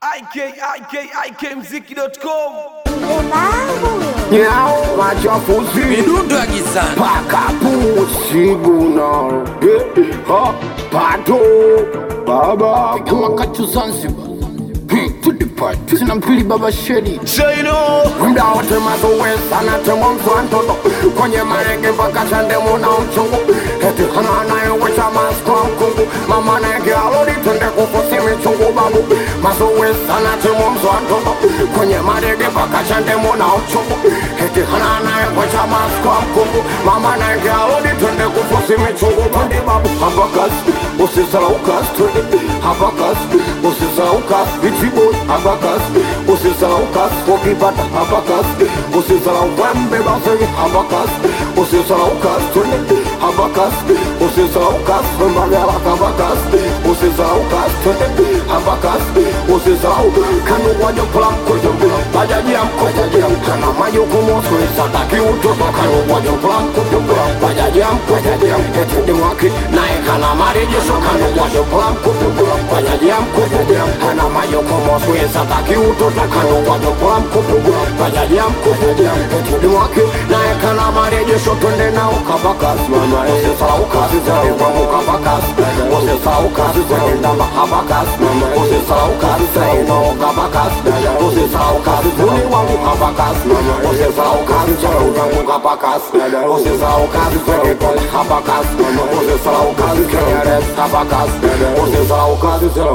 ikmziki.com. Nyao machafuzi Midundo ya gizani paka pusiguna ha pato baba kama kachu Zanzibar to the party sina mpili baba shedi Shaino mda wote mazowesa na temo mswantoto kwenye marenge mpaka chande muna mchungu eti hana anayewesha maskwa mkungu mama nege alodi tende kufusi michungu babu mazowesa na temo mswantoto kwenye marenge mpaka chande muna mchungu eti hana anayewesha maskwa mkungu mama nege alodi tende kufusi michungu pande babu habakas usisahau kas twende habakas usisahau kas vichibo habakas usisahau kas ukipata habakas usisahau wembe basi habakas usisahau kas twende habakas usisahau kas mbagala habakas usisahau kas twende habakas usisahau kanu wajo plan kujumbu bajaji kana majukumu sataki utoto kanu wajo plan kujumbu bajaji eti dimwaki nae kana marejesho kanu wajo plan kujumbu bajaji kana majukumu sataki utoto kanu wajo plan kujumbu bajaji eti dimwaki nae kana marejesho twende nao kabakas mama usisahau kazi za wangu kabakas usisahau kazi za ndamba habakas usisahau kazi za nao kabakas usisahau kazi za wangu habakas usisahau kazi za wangu kabakas usisahau kazi za habakas usisahau kazi za habakas usisahau kazi za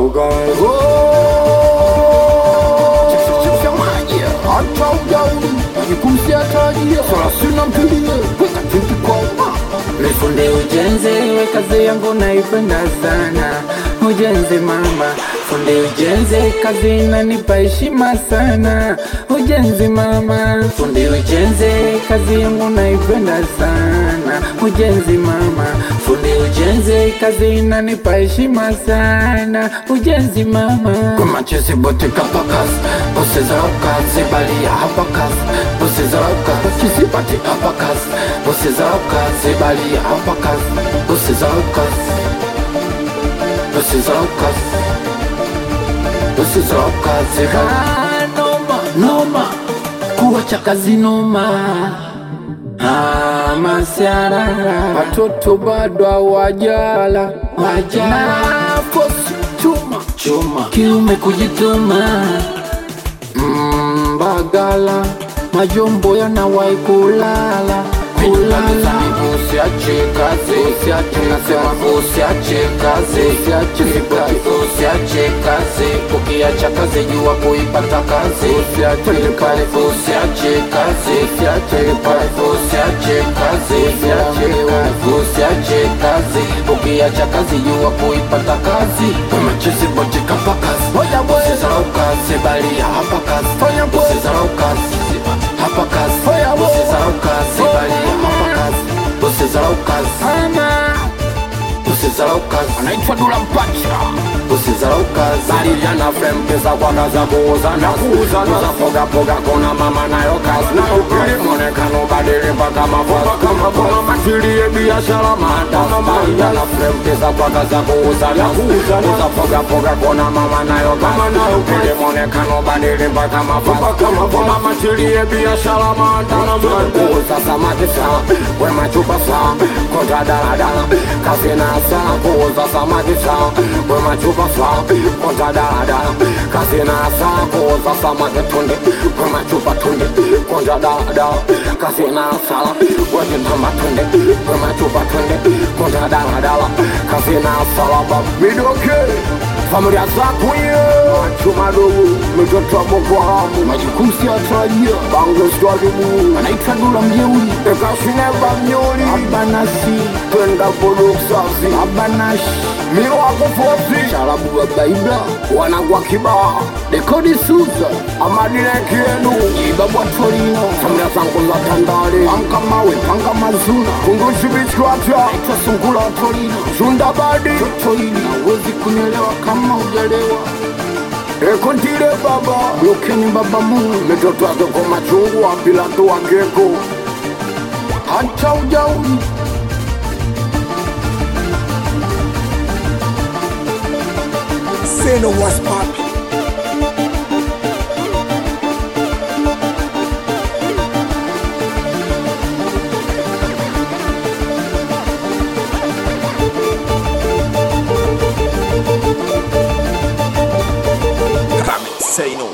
hata ujauri jikusia tajia sarasina mpilie weka tinti kwa Nifunde ujenzi, we kazi yangu naipenda sana. Ujenzi mama, funde ujenzi, kazi inanipa heshima sana. Ujenzi mama, funde ujenzi, kazi yangu naipenda sana. Ujenzi mama, funde ujenzi, kazi inanipa heshima sana. Ujenzi mama, kama chesi bote kapakas usizarau kazi bali ya hapakas usizarau kazi chesi bote kapakas usizarau kazi bali ya hapakas usizarau kazi usizarau kazi usizarau kazi noma, kuwacha kazi noma. Masiarara, watoto bado hawajala nafosi chuma kiume kujituma. Mbagala Majombo yanawai kulala usiache kazi usiache nasema usiache kazi usiache kazi ukiacha kazi jua kuipata kazi usiache kazi usiache kazi usiache kazi ukiacha kazi jua kuipata kazi kama chesi bote kapa kazi usisahau kazi bali hapa kazi usisahau kazi hapa kazi usisahau kazi bali hapa kazi usisahau kazi usisahau kazi anaitwa Dula Mpacha usisahau kazi bali jana frame pesa kwa kaza kuuza na kuuza na poga kona mama nayo kazi na ukili mwonekano badili mpaka mafua kama kona matilie biashara maandana jana frame pesa kwa kaza kuuza na kuuza na poga kona mama nayo kama na ukili mwonekano badili mpaka mafua kama kona matilie biashara maandana kuuza samaki sawa wema chupa sawa kontra daladala kazi na sawa kuuza samaki sawa wema chupa sawa kontra daladala kazi na sawa kuuza samaki tunde wema chupa tunde kontra daladala kazi na sawa wema tamba tunde wema chupa tunde kontra daladala kazi na sawa midoke familia zako hiyo chuma dogo mtoto wa Boko Haram majukumu si atajia bango swalimu anaitwa Dula Mjeuri ekashineba mnyoli abanasi twenda produksasi abanashi mio wako fosi sharabu wa baibla wanagwa kibaa dekodi suza amadine kienu ibabwa torino familia zangu za Tandale amka mawe panga mazuna kundushi bichkwata aitwa sungula torino shundabadi torino hawezi kunielewa kama ujalewa ekontile baba yokeni baba mungu metoto wake kwa machungu wa Pilato wa keko hata ujauri Say no what's poppin'. say no.